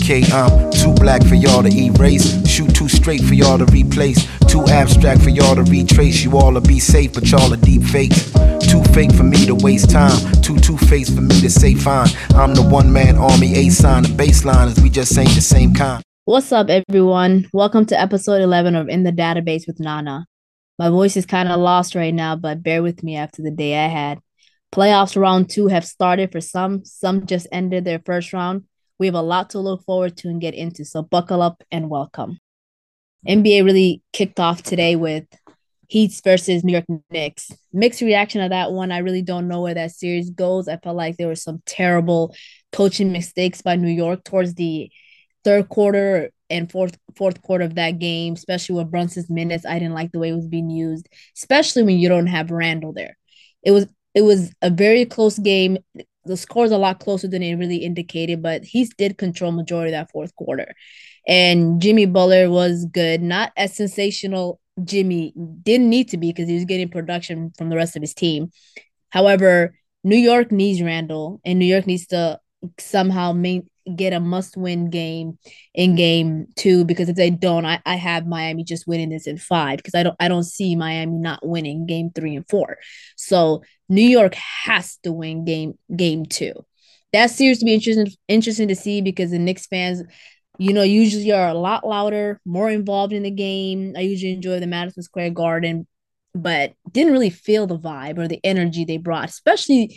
Okay, I'm too black for y'all to erase. Shoot too straight for y'all to replace. Too abstract for y'all to retrace. You all to be safe, but y'all are deep fakes. Too fake for me to waste time. Two-faced for me to say fine. I'm the one-man army, A-sign. The baseline is we just ain't the same kind. What's up, everyone? Welcome to episode 11 of In the Database with Nana. My voice is kind of lost right now, but bear with me after the day I had. Playoffs round two have started for some just ended their first round. We have a lot to look forward to and get into, so buckle up and welcome. NBA really kicked off today with Heats versus New York Knicks. Mixed reaction to that one. I really don't know where that series goes. I felt like there were some terrible coaching mistakes by New York towards the third quarter and fourth quarter of that game, especially with Brunson's minutes. I didn't like the way it was being used, especially when you don't have Randall there. It was a very close game. The score's a lot closer than it really indicated, but he did control majority of that fourth quarter. And Jimmy Butler was good, not as sensational. Jimmy didn't need to be because he was getting production from the rest of his team. However, New York needs Randall, and New York needs to somehow get a must-win game in game two, because if they don't, I have Miami just winning this in five, because I don't see Miami not winning game three and four. So New York has to win game two. That series to be interesting to see, because the Knicks fans, usually are a lot louder, more involved in the game. I usually enjoy the Madison Square Garden, but didn't really feel the vibe or the energy they brought, especially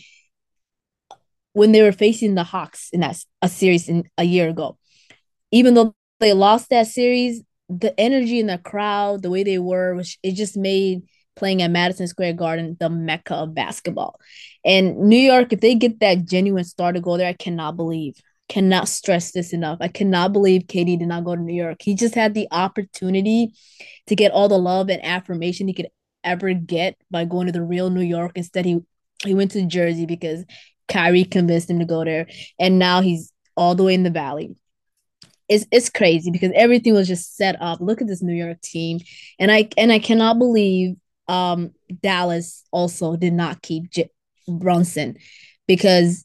when they were facing the Hawks in a series a year ago. Even though they lost that series, the energy in the crowd, the way they were, it just made playing at Madison Square Garden the mecca of basketball. And New York, if they get that genuine star to go there, I cannot stress this enough. I cannot believe KD did not go to New York. He just had the opportunity to get all the love and affirmation he could ever get by going to the real New York. Instead, he went to Jersey because Kyrie convinced him to go there, and now he's all the way in the Valley. It's crazy because everything was just set up. Look at this New York team, and I cannot believe Dallas also did not keep Brunson, because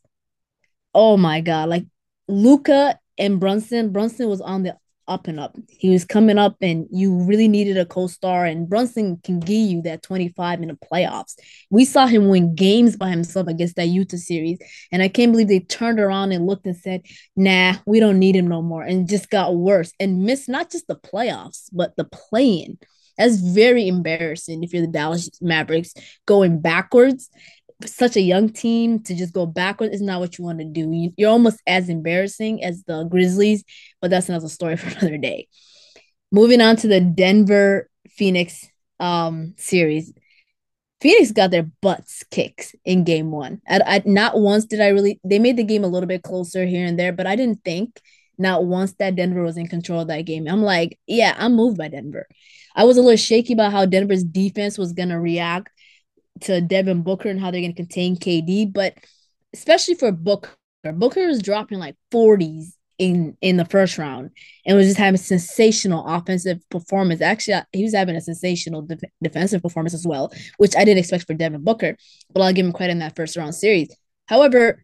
oh my god, like Luka and Brunson was on the up and up. He was coming up, and you really needed a co-star, and Brunson can give you that 25 in the playoffs. We saw him win games by himself against that Utah series, and I can't believe they turned around and looked and said, nah, we don't need him no more, and just got worse and missed not just the playoffs, but the play-in. That's very embarrassing if you're the Dallas Mavericks, going backwards. Such a young team to just go backwards is not what you want to do. You're almost as embarrassing as the Grizzlies, but that's another story for another day. Moving on to the Denver Phoenix series. Phoenix got their butts kicked in game one. Not once did I really, they made the game a little bit closer here and there, but I didn't think not once that Denver was in control of that game. I'm like, yeah, I'm moved by Denver. I was a little shaky about how Denver's defense was going to react to Devin Booker and how they're going to contain KD, but especially for Booker was dropping like 40s in the first round and was just having sensational offensive performance. Actually, he was having a sensational defensive performance as well, which I didn't expect for Devin Booker, but I'll give him credit in that first round series. However,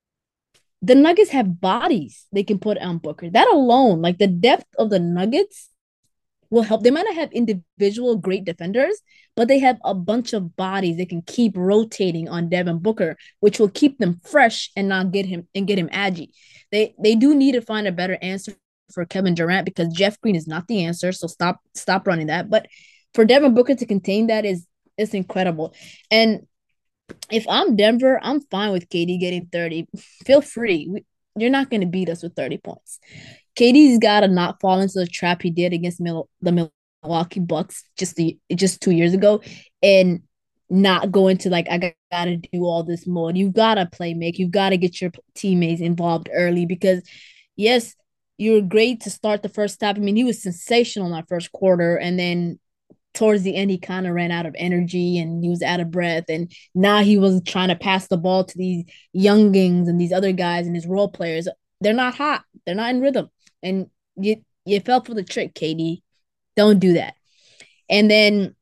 the Nuggets have bodies they can put on Booker. That alone, like the depth of the Nuggets, will help. They might not have individual great defenders, but they have a bunch of bodies they can keep rotating on Devin Booker, which will keep them fresh and not get him aggy. They do need to find a better answer for Kevin Durant, because Jeff Green is not the answer. So stop running that. But for Devin Booker to contain that is incredible. And if I'm Denver, I'm fine with KD getting 30. Feel free. You're not going to beat us with 30 points. KD's got to not fall into the trap he did against the Milwaukee Bucks just 2 years ago, and not go into like, I gotta do all this more. You've got to play make. You've got to get your teammates involved early, because yes, you were great to start the first half. I mean, he was sensational in that first quarter, and then towards the end, he kind of ran out of energy and he was out of breath. And now he was trying to pass the ball to these youngings and these other guys and his role players. They're not hot. They're not in rhythm. And you fell for the trick, KD. Don't do that. And then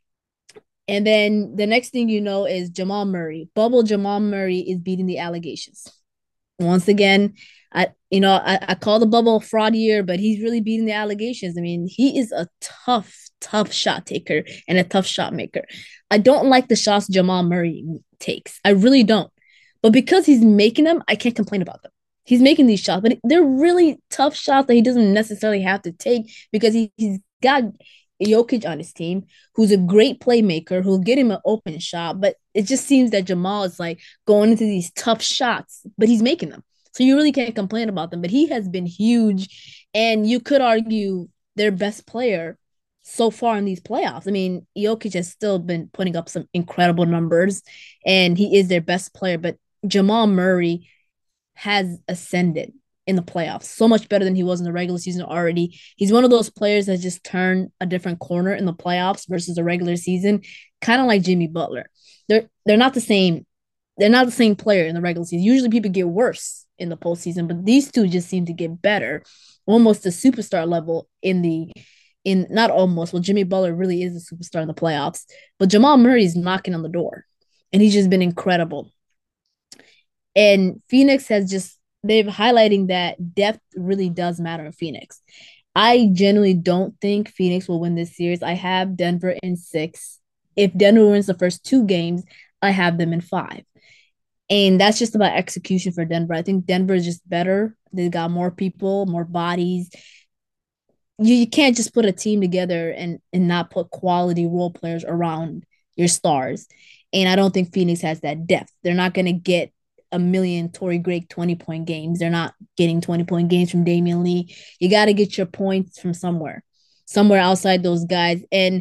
the next thing you know is Jamal Murray. Bubble Jamal Murray is beating the allegations. Once again, I call the bubble a fraud year, but he's really beating the allegations. I mean, he is a tough shot taker and a tough shot maker. I don't like the shots Jamal Murray takes. I really don't. But because he's making them, I can't complain about them. He's making these shots, but they're really tough shots that he doesn't necessarily have to take because he's got Jokic on his team, who's a great playmaker, who'll get him an open shot. But it just seems that Jamal is like going into these tough shots, but he's making them. So you really can't complain about them. But he has been huge, and you could argue their best player so far in these playoffs. I mean, Jokic has still been putting up some incredible numbers, and he is their best player. But Jamal Murray has ascended in the playoffs so much better than he was in the regular season already. He's one of those players that just turned a different corner in the playoffs versus the regular season, kind of like Jimmy Butler. They're not the same. They're not the same player in the regular season. Usually people get worse in the postseason, but these two just seem to get better, almost to superstar level in not almost. Well, Jimmy Butler really is a superstar in the playoffs, but Jamal Murray's knocking on the door, and he's just been incredible. And Phoenix has just they've highlighting that depth really does matter in Phoenix. I genuinely don't think Phoenix will win this series. I have Denver in 6. If Denver wins the first 2 games, I have them in 5. And that's just about execution for Denver. I think Denver is just better. They've got more people, more bodies. You can't just put a team together and not put quality role players around your stars. And I don't think Phoenix has that depth. They're not going to get a million Torrey Craig 20-point games. They're not getting 20-point games from Damian Lee. You got to get your points from somewhere outside those guys. And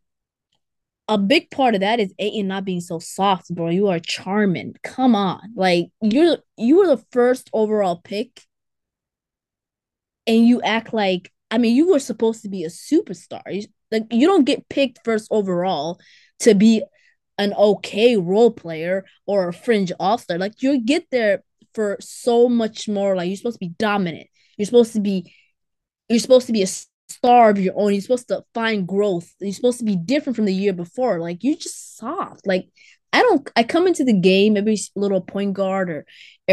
a big part of that is Ayton not being so soft, bro. You are charming. Come on. Like you were the first overall pick and you act like I mean, you were supposed to be a superstar. Like you don't get picked first overall to be an okay role player or a fringe all-star. Like you get there for so much more. Like you're supposed to be dominant. You're supposed to be a star of your own. You're supposed to find growth. You're supposed to be different from the year before. Like you just soft. Like I come into the game every little point guard or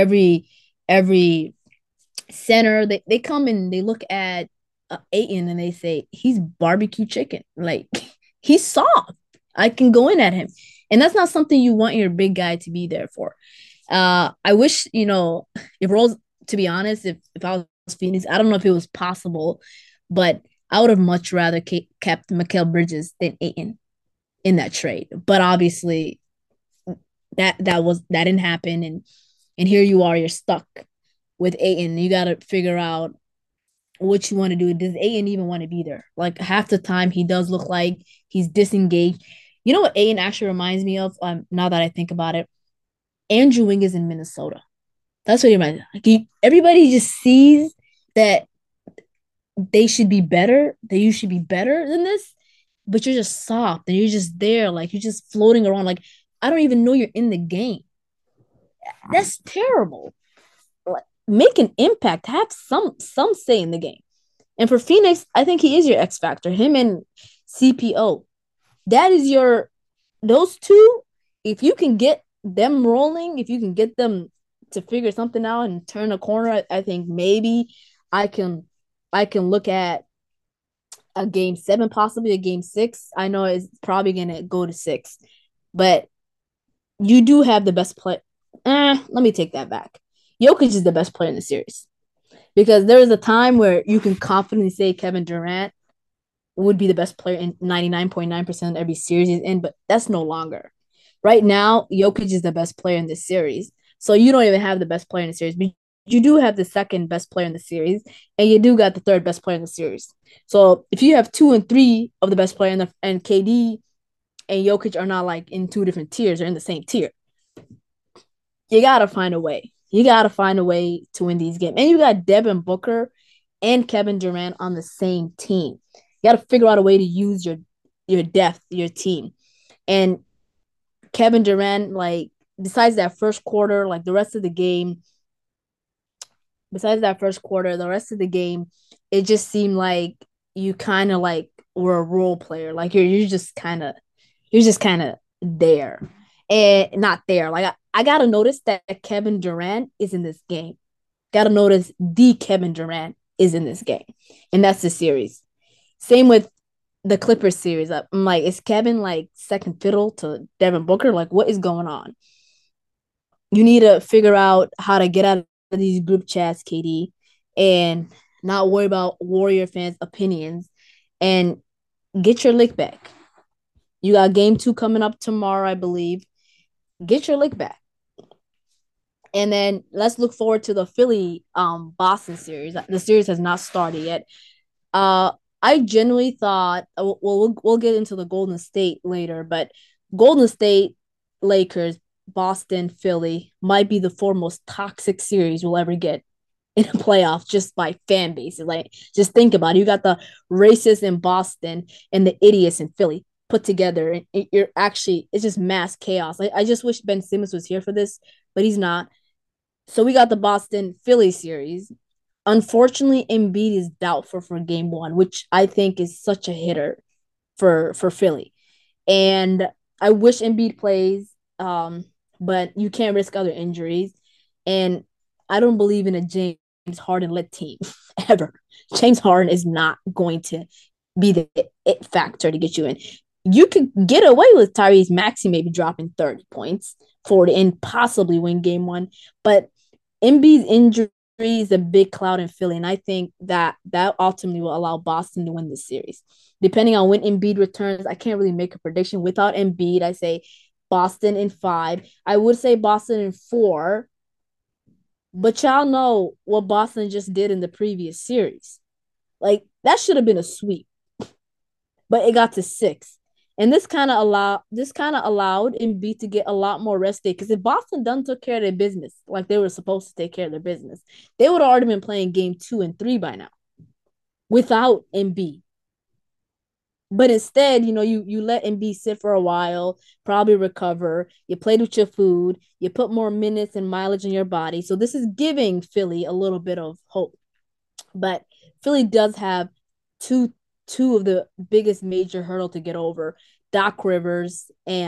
every center. They come and they look at Ayton and they say he's barbecue chicken. Like he's soft. I can go in at him. And that's not something you want your big guy to be there for. I wish, if Rose, to be honest, if I was Phoenix, I don't know if it was possible, but I would have much rather kept Mikal Bridges than Ayton in that trade. But obviously that didn't happen. And here you are, you're stuck with Ayton. You got to figure out what you want to do. Does Ayton even want to be there? Like half the time he does look like he's disengaged. You know what Ayton actually reminds me of? Now that I think about it, Andrew Wiggins in Minnesota. That's what he reminds me. Like everybody just sees that they should be better. That you should be better than this, but you're just soft and you're just there, like you're just floating around. Like I don't even know you're in the game. That's terrible. Like make an impact. Have some say in the game. And for Phoenix, I think he is your X factor. Him and CPO. That is those two. If you can get them rolling, if you can get them to figure something out and turn a corner, I think maybe I can look at a game 7, possibly a game 6. I know it's probably gonna go to 6, but you do have the best play. Let me take that back. Jokic is the best player in the series because there is a time where you can confidently say Kevin Durant would be the best player in 99.9% of every series he's in, but that's no longer. Right now, Jokic is the best player in this series. So you don't even have the best player in the series, but you do have the second best player in the series, and you do got the third best player in the series. So if you have 2 and 3 of the best player and KD and Jokic are not like in 2 different tiers or in the same tier, you gotta find a way. You gotta find a way to win these games. And you got Devin Booker and Kevin Durant on the same team. You got to figure out a way to use your depth, your team. And Kevin Durant, like, besides that first quarter, like the rest of the game, the rest of the game, it just seemed like you kind of like were a role player. Like you're just kind of there and not there. Like I gotta notice that Kevin Durant is in this game. Got to notice the Kevin Durant is in this game, and that's the series. Same with the Clippers series. I'm like, is Kevin like second fiddle to Devin Booker? Like, what is going on? You need to figure out how to get out of these group chats, KD, and not worry about Warrior fans' opinions and get your lick back. You got game 2 coming up tomorrow, I believe. Get your lick back. And then let's look forward to the Philly Boston series. The series has not started yet. Uh I genuinely thought we'll get into the Golden State later, but Golden State, Lakers, Boston, Philly might be the 4 most toxic series we'll ever get in a playoff just by fan bases. Like, just think about it. You got the racists in Boston and the idiots in Philly put together, and you're actually, it's just mass chaos. I just wish Ben Simmons was here for this, but he's not. So we got the Boston Philly series. Unfortunately, Embiid is doubtful for game 1, which I think is such a hitter for Philly. And I wish Embiid plays, but you can't risk other injuries. And I don't believe in a James Harden-led team ever. James Harden is not going to be the it factor to get you in. You could get away with Tyrese Maxey maybe dropping 30 points, 40, and possibly win game 1. But Embiid's injury is a big cloud in Philly, and I think that ultimately will allow Boston to win this series. Depending on when Embiid returns, I can't really make a prediction. Without Embiid, I say Boston in 5. I would say Boston in 4, but y'all know what Boston just did in the previous series. Like, that should have been a sweep, but it got to 6. And this kind of allowed Embiid to get a lot more rest day. Because if Boston done took care of their business like they were supposed to take care of their business, they would have already been playing game 2 and 3 by now without Embiid. But instead, you let Embiid sit for a while, probably recover. You played with your food. You put more minutes and mileage in your body. So this is giving Philly a little bit of hope. But Philly does have two of the biggest major hurdle to get over: Doc Rivers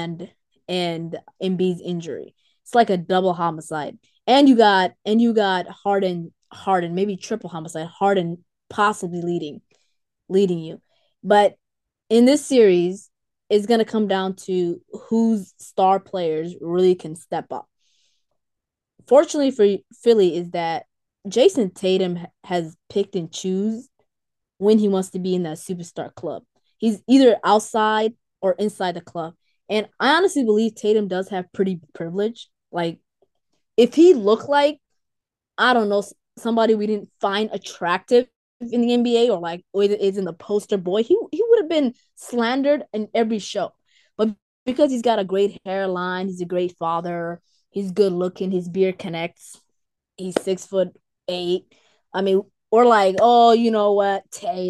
and Embiid's injury. It's like a double homicide. And you got Harden, maybe triple homicide. Harden possibly leading you. But in this series, it's gonna come down to whose star players really can step up. Fortunately for Philly is that Jason Tatum has picked and choose when he wants to be in that superstar club. He's either outside or inside the club. And I honestly believe Tatum does have pretty privilege. Like, if he looked like, I don't know, somebody we didn't find attractive in the NBA, or like is in the poster boy, he would have been slandered in every show. But because he's got a great hairline, he's a great father, he's good looking, his beard connects, he's 6'8". I mean, or like, oh, you know what,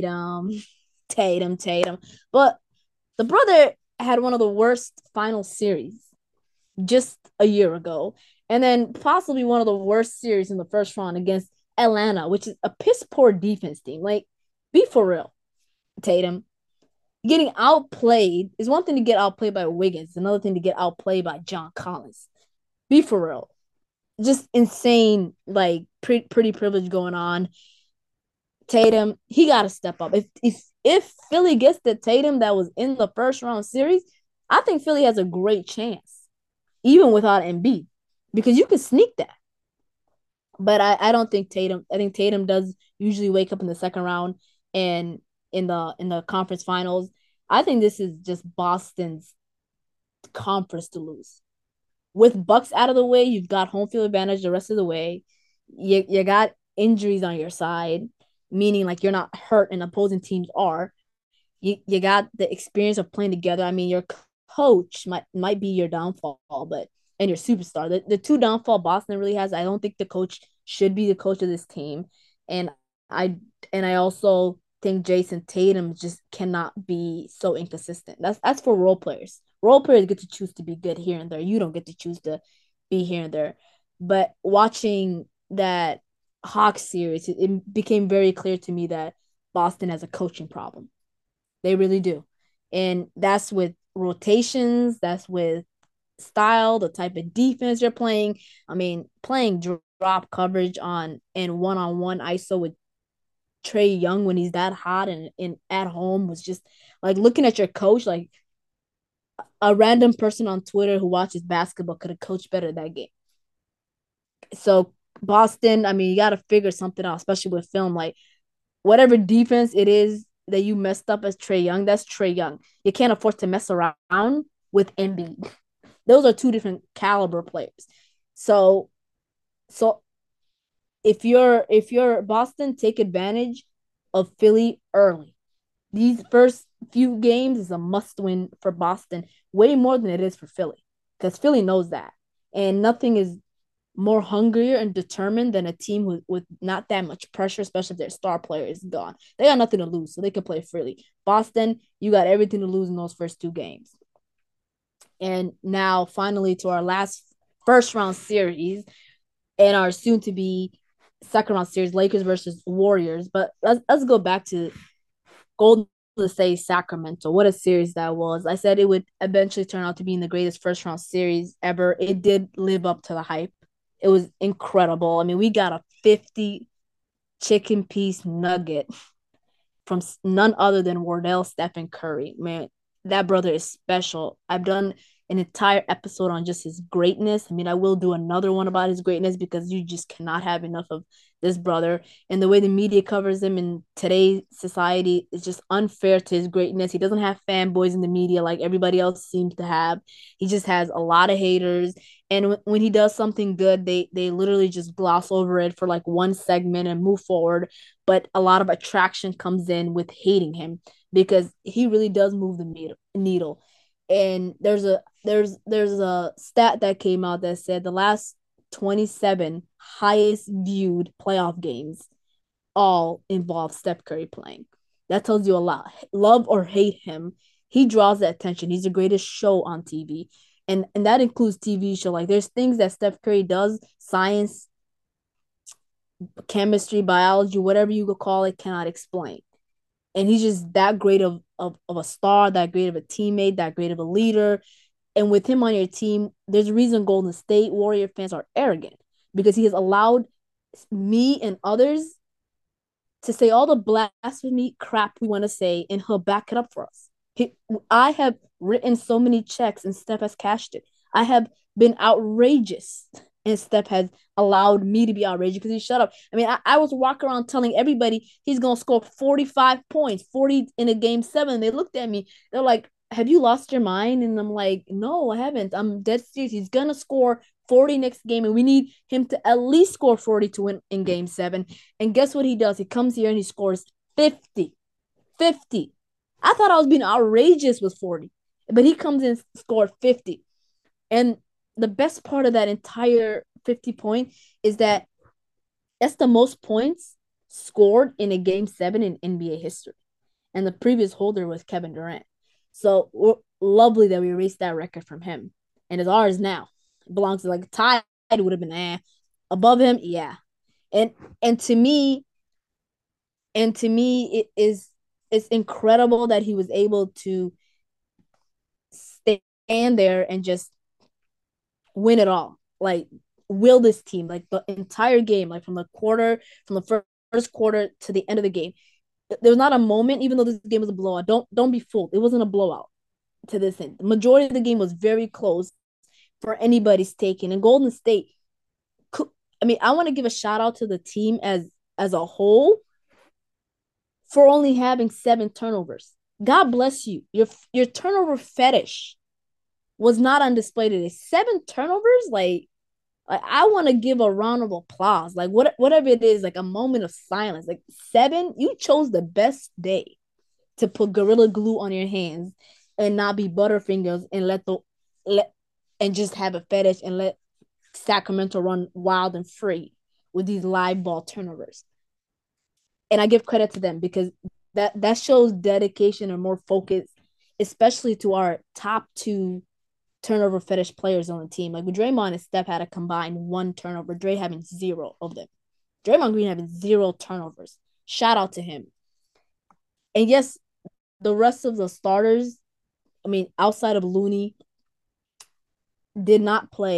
Tatum. But the brother had one of the worst final series just a year ago, and then possibly one of the worst series in the first round against Atlanta, which is a piss poor defense team. Like, be for real, Tatum. Getting outplayed is one thing to get outplayed by Wiggins, another thing to get outplayed by John Collins. Be for real. Just insane, like pretty privilege going on. Tatum, he got to step up. If Philly gets the Tatum that was in the first round series, I think Philly has a great chance, even without Embiid, because you can sneak that. But I don't think Tatum. I think Tatum does usually wake up in the second round and in the conference finals. I think this is just Boston's conference to lose. With Bucks out of the way, you've got home field advantage the rest of the way. You got injuries on your side, meaning like you're not hurt and opposing teams are. You got the experience of playing together. I mean, your coach might be your downfall, but and your superstar. The two downfall Boston really has. I don't think the coach should be the coach of this team, and I I also think Jason Tatum just cannot be so inconsistent. That's for role players. Role players get to choose to be good here and there. You don't get to choose to be here and there. But watching that Hawks series, it became very clear to me that Boston has a coaching problem. They really do. And that's with rotations, that's with style, the type of defense you're playing. I mean, playing drop coverage on and one-on-one ISO with Trae Young when he's that hot and at home was just like looking at your coach, like a random person on Twitter who watches basketball could have coached better that game. So Boston, I mean, you got to figure something out, especially with film. Like whatever defense it is that you messed up as Trae Young, that's Trae Young. You can't afford to mess around with Embiid. Those are two different caliber players. So so if you're Boston, take advantage of Philly early. These first few games is a must win for Boston, way more than it is for Philly, because Philly knows that, and nothing is more hungrier and determined than a team with not that much pressure, especially if their star player is gone. They got nothing to lose, so they can play freely. Boston, you got everything to lose in those first two games. And now, finally, to our last first round series and our soon to be second round series, Lakers versus Warriors. But let's go back to Golden State Sacramento. What a series that was. I said it would eventually turn out to be the greatest first round series ever. It did live up to the hype. It was incredible. I mean, we got a 50 chicken piece nugget from none other than Wardell Stephen Curry. Man, that brother is special. I've done an entire episode on just his greatness. I mean, I will do another one about his greatness because you just cannot have enough of this brother. And the way the media covers him in today's society is just unfair to his greatness. He doesn't have fanboys in the media like everybody else seems to have. He just has a lot of haters. And when he does something good, they literally just gloss over it for like one segment and move forward. But a lot of attraction comes in with hating him because he really does move the needle. And there's a stat that came out that said the last 27 highest viewed playoff games all involve Steph Curry playing. That tells you a lot. Love or hate him, he draws the attention. He's the greatest show on TV. And that includes TV show. Like there's things that Steph Curry does, science, chemistry, biology, whatever you could call it, cannot explain. And he's just that great of a star, that great of a teammate, that great of a leader. And with him on your team, there's a reason Golden State Warrior fans are arrogant because he has allowed me and others to say all the blasphemy crap we want to say, and he'll back it up for us. I have written so many checks, and Steph has cashed it. I have been outrageous, and Steph has allowed me to be outrageous because he shut up. I mean, I was walking around telling everybody he's going to score 45 points, 40 in a game seven. They looked at me. They're like, have you lost your mind? And I'm like, no, I haven't. I'm dead serious. He's going to score 40 next game, and we need him to at least score 40 to win in game seven. And guess what he does? He comes here and he scores 50. 50. I thought I was being outrageous with 40, but he comes in and scored 50. And the best part of that entire 50 point is that that's the most points scored in a game seven in NBA history. And the previous holder was Kevin Durant. So lovely that we erased that record from him. And it's ours now. It belongs to like tied would have been above him, yeah. And and to me, it's incredible that he was able to stand there and just win it all. Like will this team like the entire game, like from the first quarter to the end of the game. There was not a moment, even though this game was a blowout. Don't be fooled. It wasn't a blowout to this end. The majority of the game was very close for anybody's taking. And Golden State, I mean, I want to give a shout out to the team as a whole for only having 7 turnovers. God bless you. Your turnover fetish was not on display today. 7 turnovers, like I want to give a round of applause. Like whatever it is, like a moment of silence. Like 7, you chose the best day to put gorilla glue on your hands and not be butterfingers and let and just have a fetish and let Sacramento run wild and free with these live ball turnovers. And I give credit to them because that shows dedication and more focus, especially to our top two turnover fetish players on the team. Like with Draymond and Steph had a combined 1 turnover, Dre having 0 of them. Draymond Green having 0 turnovers. Shout out to him. And yes, the rest of the starters, I mean, outside of Looney, did not play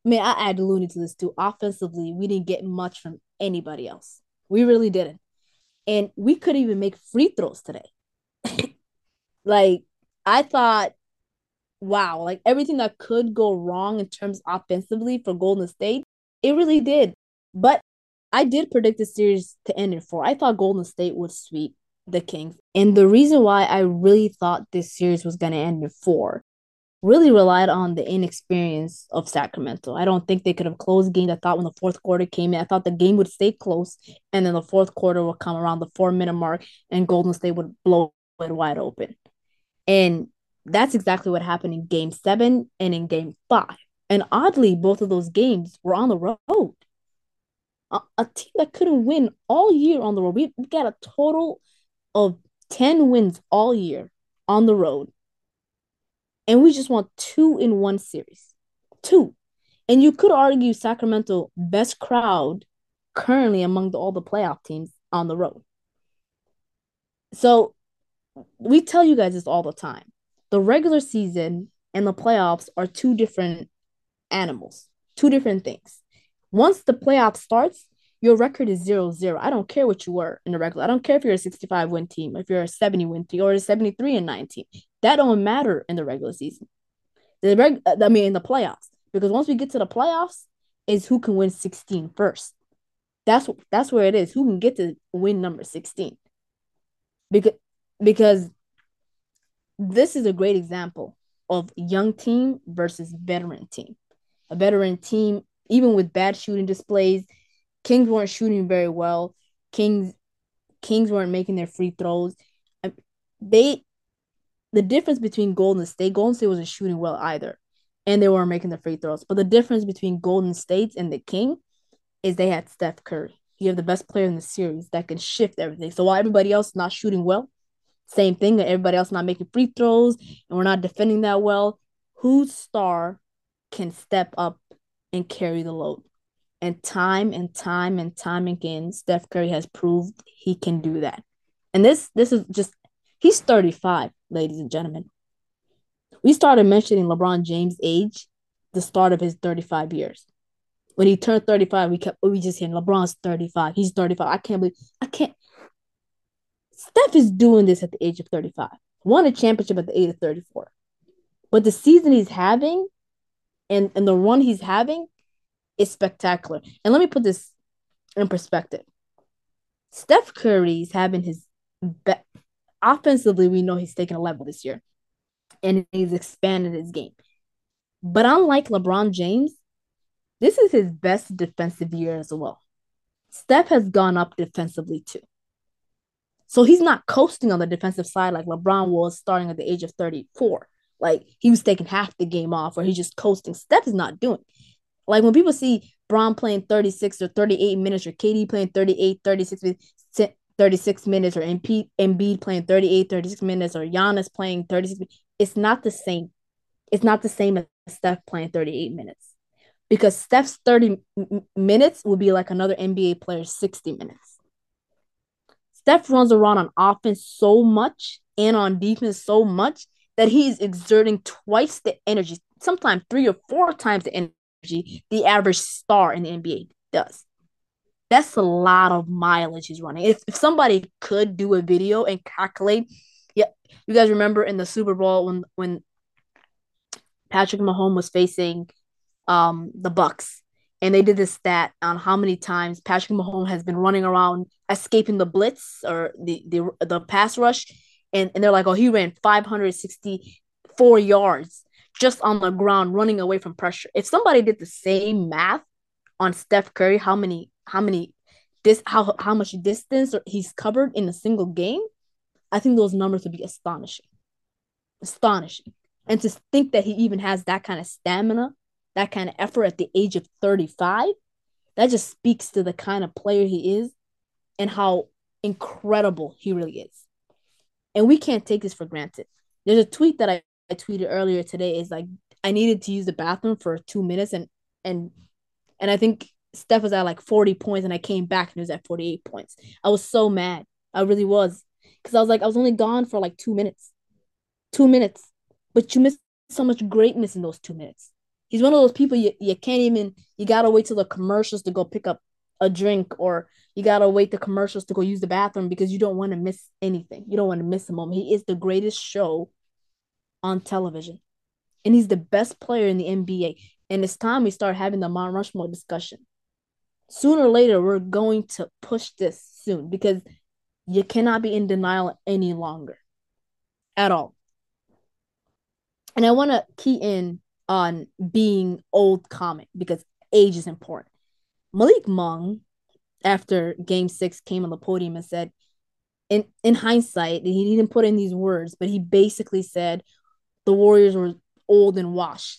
I mean, I add Looney to this too. Offensively, we didn't get much from anybody else. We really didn't. And we couldn't even make free throws today. Like, I thought, wow, like everything that could go wrong in terms offensively for Golden State, it really did. But I did predict the series to end in four. I thought Golden State would sweep the Kings. And the reason why I really thought this series was going to end in four really relied on the inexperience of Sacramento. I don't think they could have closed games. I thought when the fourth quarter came in, I thought the game would stay close, and then the fourth quarter would come around the 4 minute mark, and Golden State would blow it wide open. And that's exactly what happened in game seven and in game five. And oddly, both of those games were on the road. A team that couldn't win all year on the road. We got a total of 10 wins all year on the road. And we just won two in one series. Two. And you could argue Sacramento best crowd currently among all the playoff teams on the road. So we tell you guys this all the time. The regular season and the playoffs are two different animals, two different things. Once the playoff starts, your record is 0-0. I don't care what you were in the regular. I don't care if you're a 65 win team, if you're a 70 win team, or a 73 and 9 team. That don't matter in the regular season. In the playoffs. Because once we get to the playoffs, is who can win 16 first. That's where it is. Who can get to win number 16? Because this is a great example of young team versus veteran team. A veteran team, even with bad shooting displays, Kings weren't shooting very well. Kings weren't making their free throws. The difference between Golden State wasn't shooting well either, and they weren't making the free throws. But the difference between Golden State and the King is they had Steph Curry. You have the best player in the series that can shift everything. So while everybody else not shooting well, same thing, everybody else not making free throws, and we're not defending that well, whose star can step up and carry the load? And time again, Steph Curry has proved he can do that. And this is just, he's 35, ladies and gentlemen. We started mentioning LeBron James' age, the start of his 35 years. When he turned 35, we just hearing LeBron's 35. He's 35. I can't. Steph is doing this at the age of 35. Won a championship at the age of 34. But the season he's having and the run he's having is spectacular. And let me put this in perspective. Steph Curry's having his offensively, we know he's taken a level this year. And he's expanded his game. But unlike LeBron James, this is his best defensive year as well. Steph has gone up defensively too. So he's not coasting on the defensive side like LeBron was starting at the age of 34. Like he was taking half the game off or he's just coasting. Steph is not doing. Like when people see Bron playing 36 or 38 minutes or KD playing 38, 36 minutes or Embiid playing 38, 36 minutes or Giannis playing 36 minutes, it's not the same. It's not the same as Steph playing 38 minutes. Because Steph's 30 minutes will be like another NBA player's 60 minutes. Steph runs around on offense so much and on defense so much that he's exerting twice the energy, sometimes 3 or 4 times the energy the average star in the NBA does. That's a lot of mileage he's running. If somebody could do a video and calculate, yeah, you guys remember in the Super Bowl when Patrick Mahomes was facing the Bucks, and they did this stat on how many times Patrick Mahomes has been running around escaping the blitz or the pass rush, and they're like, oh, he ran 564 yards just on the ground running away from pressure. If somebody did the same math on Steph Curry, how much distance he's covered in a single game, I think those numbers would be astonishing. And to think that he even has that kind of stamina, that kind of effort at the age of 35, that just speaks to the kind of player he is and how incredible he really is. And we can't take this for granted. There's a tweet that I tweeted earlier today is like, I needed to use the bathroom for 2 minutes and I think Steph was at like 40 points and I came back and he was at 48 points. I was so mad. I really was. Because I was like, I was only gone for like 2 minutes. 2 minutes. But you missed so much greatness in those 2 minutes. He's one of those people you can't even, you gotta wait till the commercials to go pick up a drink, or you gotta wait the commercials to go use the bathroom because you don't want to miss anything. You don't want to miss a moment. He is the greatest show on television. And he's the best player in the NBA. And it's time we start having the Mount Rushmore discussion. Sooner or later, we're going to push this soon because you cannot be in denial any longer at all. And I want to key in on being old comment because age is important. Malik Monk, after game 6, came on the podium and said, in hindsight, he didn't put in these words, but he basically said the Warriors were old and washed.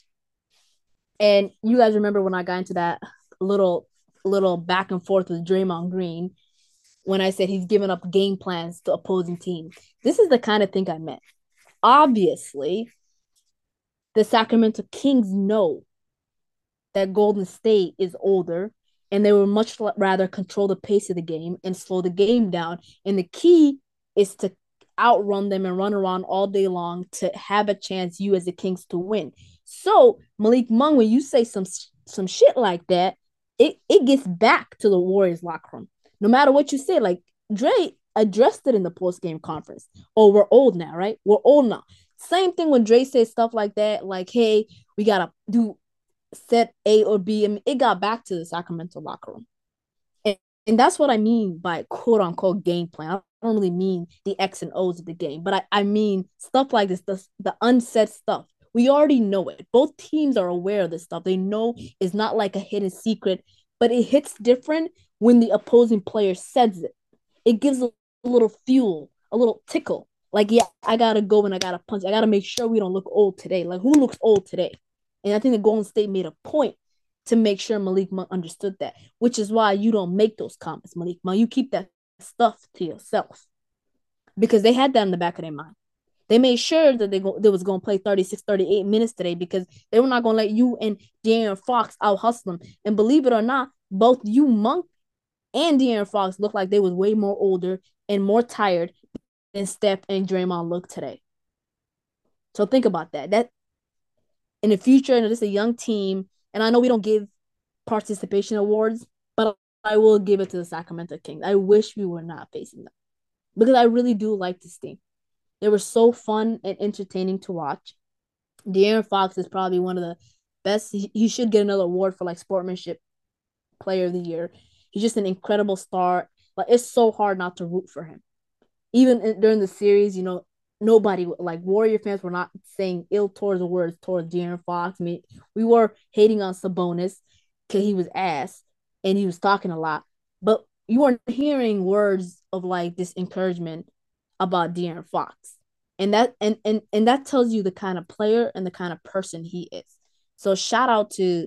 And you guys remember when I got into that little back and forth with Draymond Green when I said he's giving up game plans to opposing teams. This is the kind of thing I meant. Obviously, the Sacramento Kings know that Golden State is older, and they would much rather control the pace of the game and slow the game down. And the key is to outrun them and run around all day long to have a chance, you as the Kings, to win. So Malik Monk, when you say some shit like that, it gets back to the Warriors locker room. No matter what you say, like Dre addressed it in the post game conference. Oh, we're old now, right? We're old now. Same thing when Dre says stuff like that, like, hey, we gotta do set A or B. I mean, it got back to the Sacramento locker room. And that's what I mean by quote unquote game plan. I don't really mean the X and O's of the game, but I mean stuff like this, the unsaid stuff. We already know it. Both teams are aware of this stuff. They know it's not like a hidden secret, but it hits different when the opposing player says it. It gives a little fuel, a little tickle. Like, yeah, I gotta go and I gotta punch. I gotta make sure we don't look old today. Like, who looks old today? And I think the Golden State made a point to make sure Malik Monk understood that, which is why you don't make those comments, Malik Monk. You keep that stuff to yourself because they had that in the back of their mind. They made sure that they was going to play 36, 38 minutes today because they were not going to let you and De'Aaron Fox out hustle them. And believe it or not, both you, Monk, and De'Aaron Fox looked like they was way more older and more tired than Steph and Draymond looked today. So think about that. That in the future, this is a young team, and I know we don't give participation awards, but I will give it to the Sacramento Kings. I wish we were not facing them because I really do like this team. They were so fun and entertaining to watch. De'Aaron Fox is probably one of the best. He should get another award for like sportsmanship player of the year. He's just an incredible star. Like, it's so hard not to root for him. Even during the series, nobody, like Warrior fans, were not saying ill towards the words towards De'Aaron Fox. I mean, we were hating on Sabonis because he was ass and he was talking a lot, but you weren't hearing words of like this encouragement about De'Aaron Fox. And that tells you the kind of player and the kind of person he is. So shout out to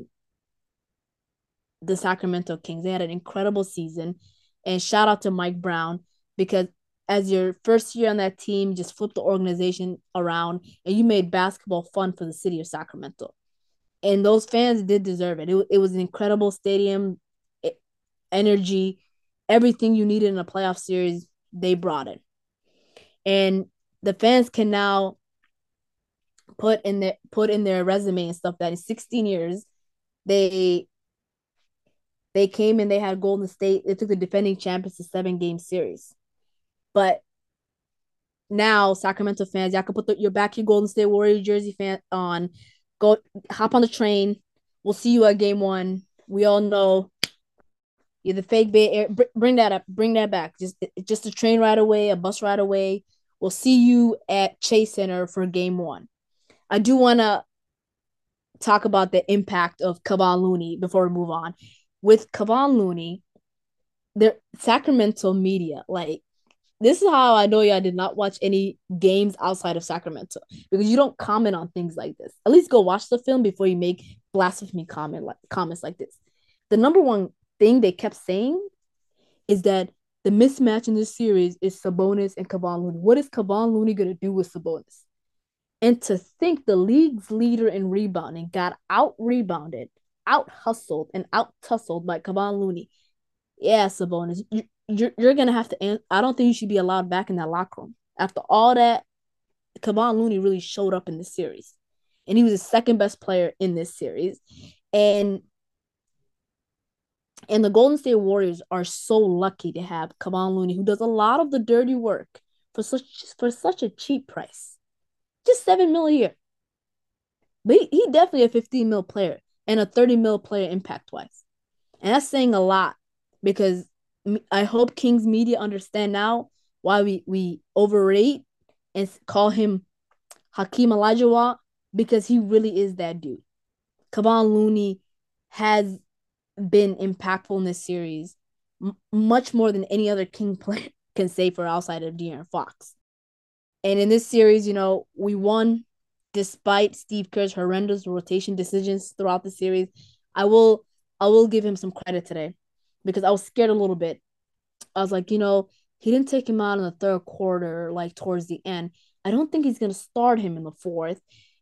the Sacramento Kings. They had an incredible season. And shout out to Mike Brown because as your first year on that team, just flipped the organization around and you made basketball fun for the city of Sacramento. And those fans did deserve it. It was an incredible stadium, energy, everything you needed in a playoff series, they brought it. And the fans can now put in their resume and stuff that in 16 years, they came and they had Golden State. They took the defending champions to 7-game series. But now Sacramento fans, y'all can put your back your Golden State Warriors jersey fan on. Go hop on the train. We'll see you at game 1. We all know you're the fake Bay Area. Bring that up. Bring that back. Just a train ride away, a bus ride away. We'll see you at Chase Center for game 1. I do want to talk about the impact of Kevon Looney before we move on. With Kevon Looney, the Sacramento media, like, this is how I know y'all did not watch any games outside of Sacramento because you don't comment on things like this. At least go watch the film before you make blasphemy comments like this. The number one thing they kept saying is that the mismatch in this series is Sabonis and Kevon Looney. What is Kevon Looney going to do with Sabonis? And to think the league's leader in rebounding got out-rebounded, out-hustled, and out-tussled by Kevon Looney. Yeah, Sabonis, you're going to have to – I don't think you should be allowed back in that locker room. After all that, Kevon Looney really showed up in the series. and he was the second best player in this series. And the Golden State Warriors are so lucky to have Kevon Looney, who does a lot of the dirty work for such a cheap price, just $7 million a year. But he definitely a 15 mil player and a 30 mil player impact wise, and that's saying a lot because I hope Kings media understand now why we overrate and call him Hakeem Olajuwon, because he really is that dude. Kevon Looney has been impactful in this series, much more than any other King player can say for outside of De'Aaron Fox. And in this series, we won despite Steve Kerr's horrendous rotation decisions throughout the series. I will give him some credit today because I was scared a little bit. I was like, he didn't take him out in the third quarter, like towards the end. I don't think he's gonna start him in the fourth.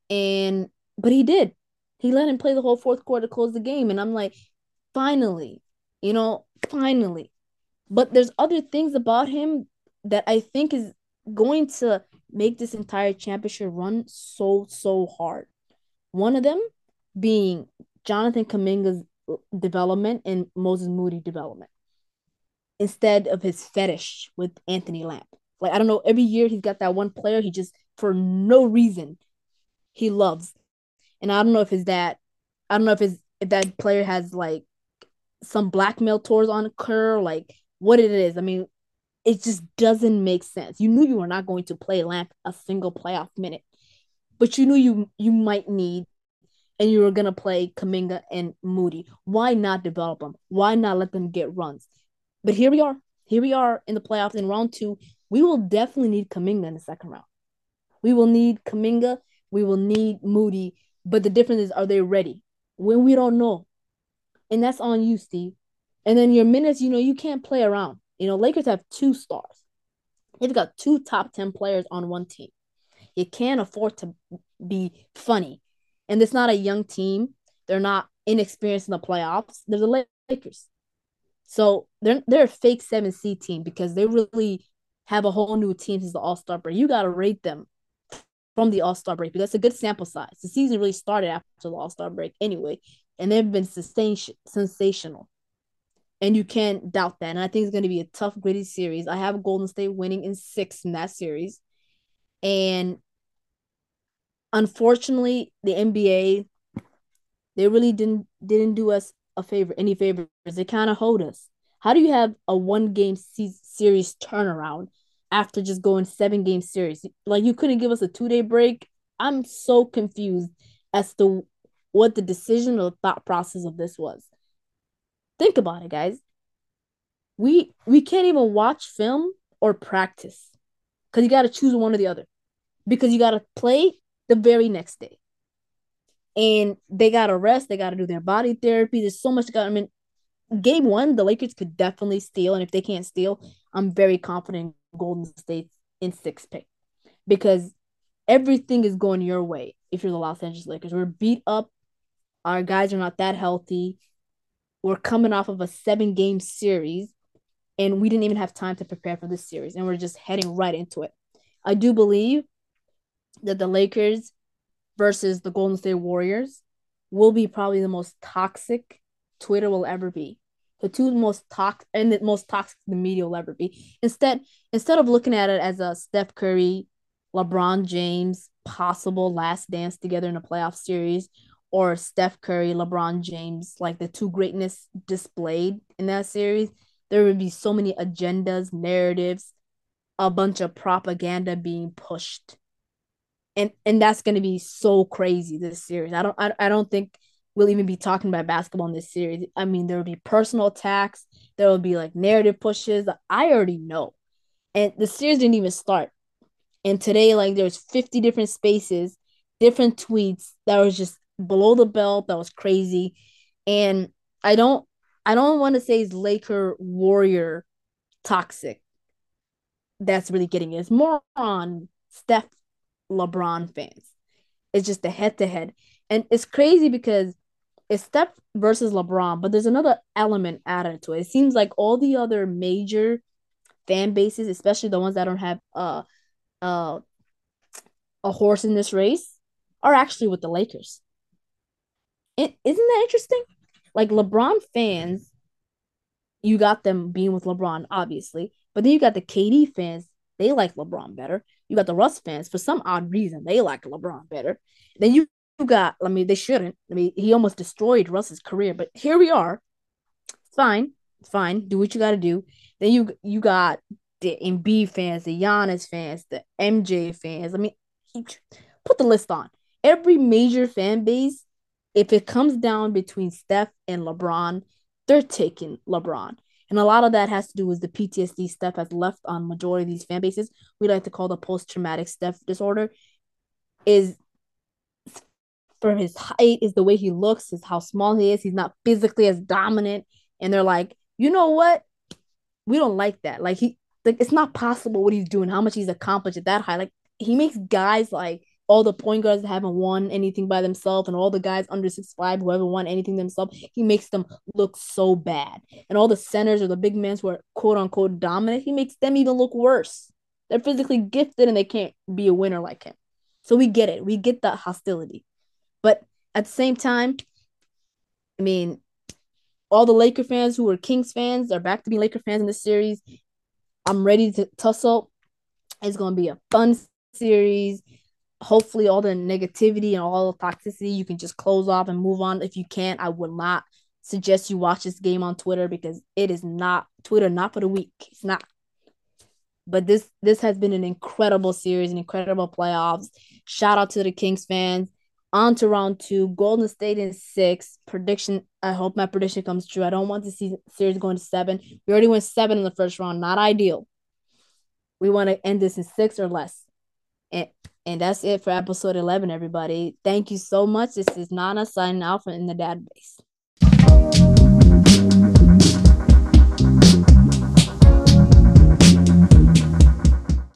But he did. He let him play the whole fourth quarter to close the game. And I'm like, finally, finally. But there's other things about him that I think is going to make this entire championship run so hard. One of them being Jonathan Kuminga's development and Moses Moody development instead of his fetish with Anthony Lamb. Like, I don't know, every year he's got that one player he just, for no reason, he loves. And I don't know if it's that, I don't know if that player has like some blackmail tours on Kerr, like what it is. I mean, it just doesn't make sense. You knew you were not going to play Lamp a single playoff minute, but you knew you might need, and you were gonna play Kuminga and Moody. Why not develop them? Why not let them get runs? But here we are. Here we are in the playoffs in round 2. We will definitely need Kuminga in the second round. We will need Kuminga. We will need Moody. But the difference is, are they ready? When we don't know. And that's on you, Steve. And then your minutes, you can't play around. Lakers have 2 stars. They've got 2 top 10 players on one team. You can't afford to be funny. And it's not a young team. They're not inexperienced in the playoffs. They're the Lakers. So they're a fake 7 seed team because they really have a whole new team since the All-Star break. You got to rate them from the All-Star break because that's a good sample size. The season really started after the All-Star break anyway, and they've been sensational. And you can't doubt that. And I think it's going to be a tough, gritty series. I have Golden State winning in 6 in that series. And unfortunately, the NBA, they really didn't do us any favors. They kind of hold us. How do you have a 1-game series turnaround after just going 7-game series? Like, you couldn't give us a 2-day break. I'm so confused as to what the decision or thought process of this was. Think about it, guys. We can't even watch film or practice because you got to choose one or the other because you got to play the very next day. And they got to rest. They got to do their body therapy. There's so much. I mean, game 1, the Lakers could definitely steal. And if they can't steal, I'm very confident in Golden State in 6th pick because everything is going your way if you're the Los Angeles Lakers. We're beat up. Our guys are not that healthy. We're coming off of a 7-game series, and we didn't even have time to prepare for this series, and we're just heading right into it. I do believe that the Lakers versus the Golden State Warriors will be probably the most toxic Twitter will ever be. The two most toxic and the most toxic the media will ever be. Instead of looking at it as a Steph Curry, LeBron James possible last dance together in a playoff series, or Steph Curry, LeBron James, like the two greatness displayed in that series, there would be so many agendas, narratives, a bunch of propaganda being pushed. And that's going to be so crazy this series. I don't think we'll even be talking about basketball in this series. I mean, there will be personal attacks, there will be like narrative pushes. I already know. And the series didn't even start. And today, like, there's 50 different spaces, different tweets that was just below the belt, that was crazy. And I don't want to say it's Laker Warrior toxic. That's really getting it. It's more on Steph LeBron fans. It's just the head to head. And it's crazy because it's Steph versus LeBron, but there's another element added to it. It seems like all the other major fan bases, especially the ones that don't have a horse in this race, are actually with the Lakers. Isn't that interesting? Like LeBron fans, you got them being with LeBron, obviously, but then you got the KD fans. They like LeBron better. You got the Russ fans for some odd reason they like LeBron better. Then you got. I mean, they shouldn't. I mean, he almost destroyed Russ's career, but here we are. It's fine. It's fine. Do what you got to do. Then you got the Embiid fans, the Giannis fans, the MJ fans. I mean, put the list on. Every major fan base, if it comes down between Steph and LeBron, they're taking LeBron. And a lot of that has to do with the PTSD Steph has left on majority of these fan bases. We like to call the post-traumatic Steph disorder. Is for his height, is the way he looks, is how small he is. He's not physically as dominant. And they're like, you know what? We don't like that. Like it's not possible what he's doing, how much he's accomplished at that high. Like he makes guys like all the point guards that haven't won anything by themselves and all the guys under 6'5" who haven't won anything themselves, he makes them look so bad. And all the centers or the big men who are quote unquote dominant, he makes them even look worse. They're physically gifted and they can't be a winner like him. So we get it. We get that hostility. But at the same time, I mean, all the Laker fans who were Kings fans are back to being Laker fans in this series. I'm ready to tussle. It's going to be a fun series. Hopefully, all the negativity and all the toxicity you can just close off and move on. If you can't, I would not suggest you watch this game on Twitter because it is not Twitter, not for the weak. It's not. But this has been an incredible series, an incredible playoffs. Shout out to the Kings fans. On to round two. Golden State in 6. Prediction. I hope my prediction comes true. I don't want to see series going to 7. We already went 7 in the first round. Not ideal. We want to end this in 6 or less. And that's it for episode 11, everybody. Thank you so much. This is Nana signing out from In the Database.